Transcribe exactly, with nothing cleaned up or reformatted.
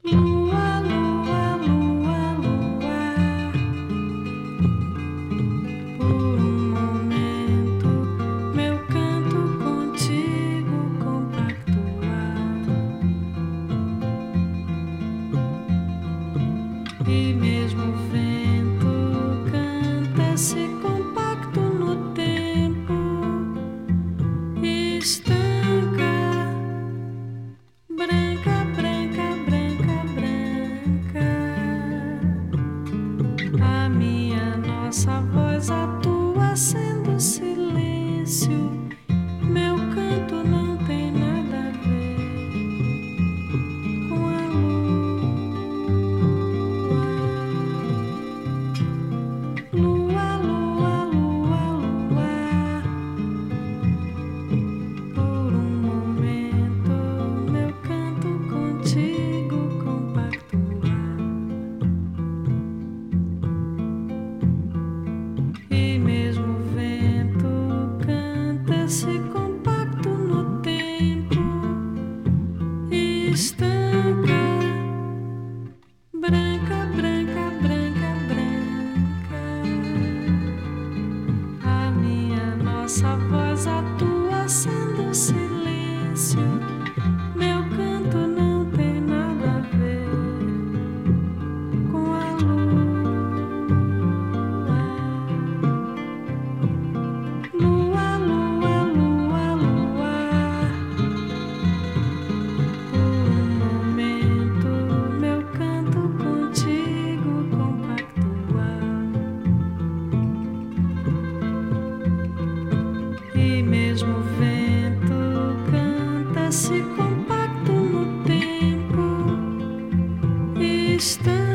Lua, lua, lua, lua, por um momento meu canto contigo compactuar, e mesmo o vento canta-se compacto no tempo, estanca, branca, branca, branca, branca. A minha, nossa voz atua sendo silêncio. Meu canto não tem nada a ver com a lua. Lua, lua, lua, lua. Por um momento meu canto contigo compactuar, e mesmo o vento canta-se compacto no tempo, estanca, branca, branca, branca, branca. A minha, nossa voz atua sendo silêncio. Meu canto não tem nada a ver com a lua. Lua, lua, lua, lua. Por um momento meu canto contigo compactuar, e mesmo o vento canta-se compacto no tempo, estanca.